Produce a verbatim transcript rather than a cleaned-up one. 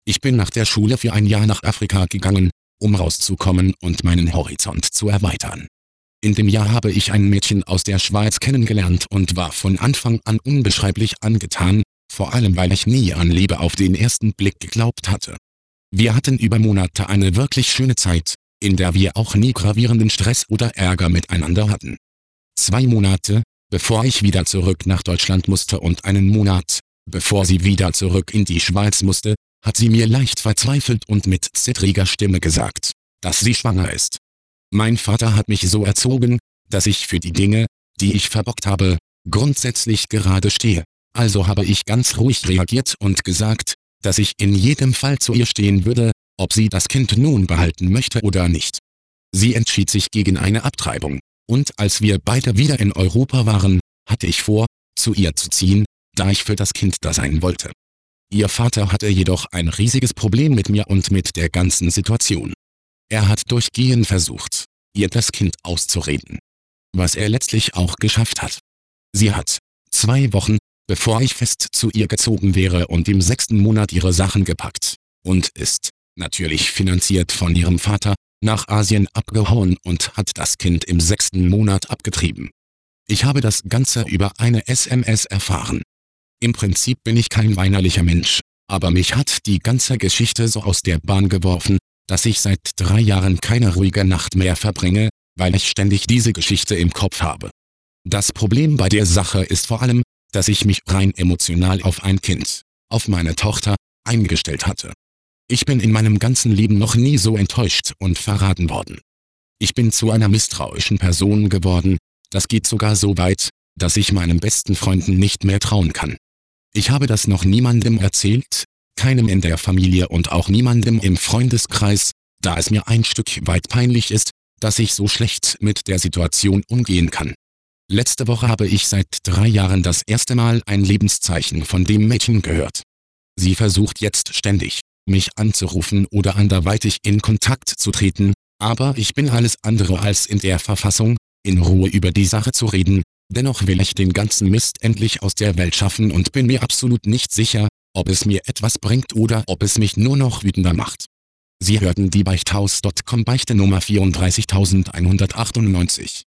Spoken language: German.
Ich bin nach der Schule für ein Jahr nach Afrika gegangen, um rauszukommen und meinen Horizont zu erweitern. In dem Jahr habe ich ein Mädchen aus der Schweiz kennengelernt und war von Anfang an unbeschreiblich angetan, vor allem weil ich nie an Liebe auf den ersten Blick geglaubt hatte. Wir hatten über Monate eine wirklich schöne Zeit, in der wir auch nie gravierenden Stress oder Ärger miteinander hatten. Zwei Monate, bevor ich wieder zurück nach Deutschland musste und einen Monat, bevor sie wieder zurück in die Schweiz musste, hat sie mir leicht verzweifelt und mit zittriger Stimme gesagt, dass sie schwanger ist. Mein Vater hat mich so erzogen, dass ich für die Dinge, die ich verbockt habe, grundsätzlich gerade stehe. Also habe ich ganz ruhig reagiert und gesagt, dass ich in jedem Fall zu ihr stehen würde, ob sie das Kind nun behalten möchte oder nicht. Sie entschied sich gegen eine Abtreibung, und als wir beide wieder in Europa waren, hatte ich vor, zu ihr zu ziehen, da ich für das Kind da sein wollte. Ihr Vater hatte jedoch ein riesiges Problem mit mir und mit der ganzen Situation. Er hat durchgehend versucht, ihr das Kind auszureden. Was er letztlich auch geschafft hat. Sie hat, zwei Wochen, bevor ich fest zu ihr gezogen wäre und im sechsten Monat ihre Sachen gepackt, und ist, natürlich finanziert von ihrem Vater, nach Asien abgehauen und hat das Kind im sechsten Monat abgetrieben. Ich habe das Ganze über eine S M S erfahren. Im Prinzip bin ich kein weinerlicher Mensch, aber mich hat die ganze Geschichte so aus der Bahn geworfen, dass ich seit drei Jahren keine ruhige Nacht mehr verbringe, weil ich ständig diese Geschichte im Kopf habe. Das Problem bei der Sache ist vor allem, dass ich mich rein emotional auf ein Kind, auf meine Tochter, eingestellt hatte. Ich bin in meinem ganzen Leben noch nie so enttäuscht und verraten worden. Ich bin zu einer misstrauischen Person geworden, das geht sogar so weit, dass ich meinen besten Freunden nicht mehr trauen kann. Ich habe das noch niemandem erzählt, keinem in der Familie und auch niemandem im Freundeskreis, da es mir ein Stück weit peinlich ist, dass ich so schlecht mit der Situation umgehen kann. Letzte Woche habe ich seit drei Jahren das erste Mal ein Lebenszeichen von dem Mädchen gehört. Sie versucht jetzt ständig, mich anzurufen oder anderweitig in Kontakt zu treten, aber ich bin alles andere als in der Verfassung, in Ruhe über die Sache zu reden. Dennoch will ich den ganzen Mist endlich aus der Welt schaffen und bin mir absolut nicht sicher, ob es mir etwas bringt oder ob es mich nur noch wütender macht. Sie hörten die Beichthaus Punkt com Beichte Nummer vierunddreißigtausendeinhundertachtundneunzig.